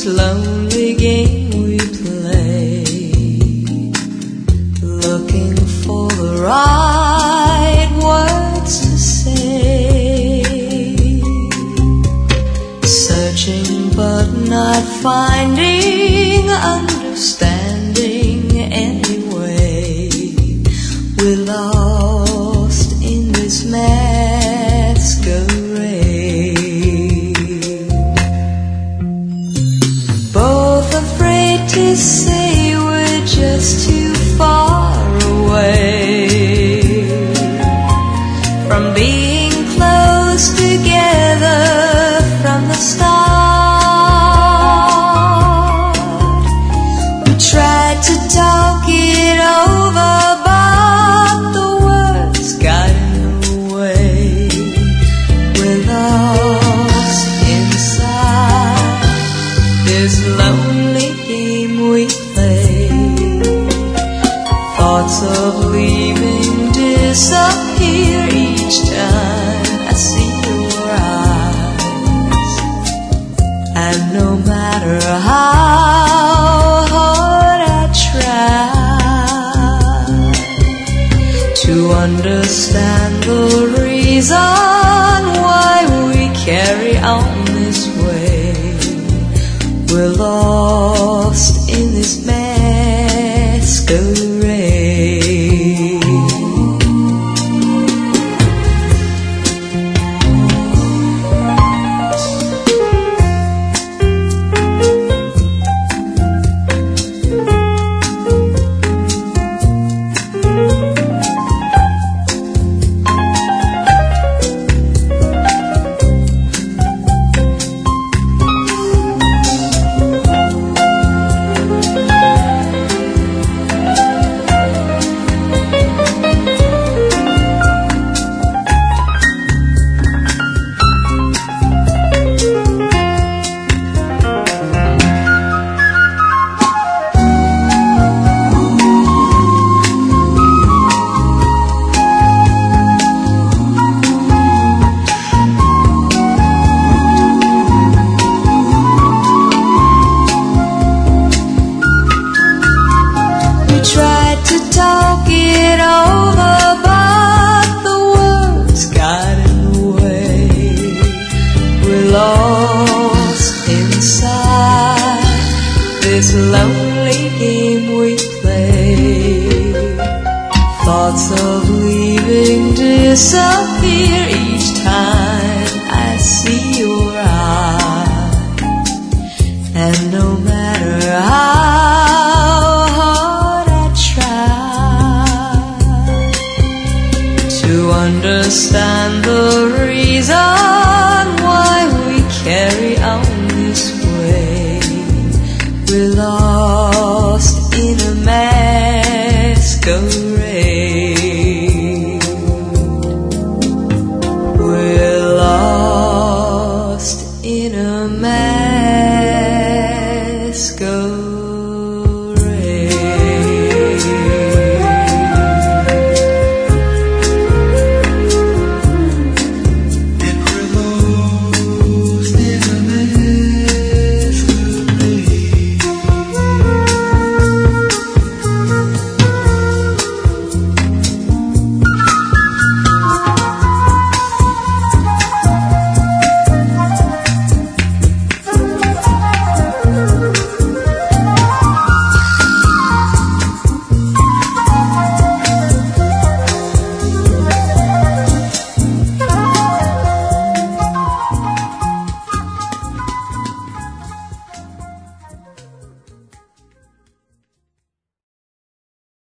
this lonely game we play, looking for the right words to say, searching but not finding understanding anyway. We're lost in this masquerade, both afraid to say we're just too far away from being close together from the start. We tried to talk it over, but the words got in the way. We're lost inside this lonely game we play. Thoughts of leaving disappear each time I see your eyes, and no matter how hard I try to understand the reason why we carry on this way, we're lost in this masquerade. Tried to talk it over, but the words got in the way. We're lost inside this lonely game we play. Thoughts of leaving disappear each time I see your eyes, and no matter how to understand the reason why we carry on this way, we're lost in a masquerade.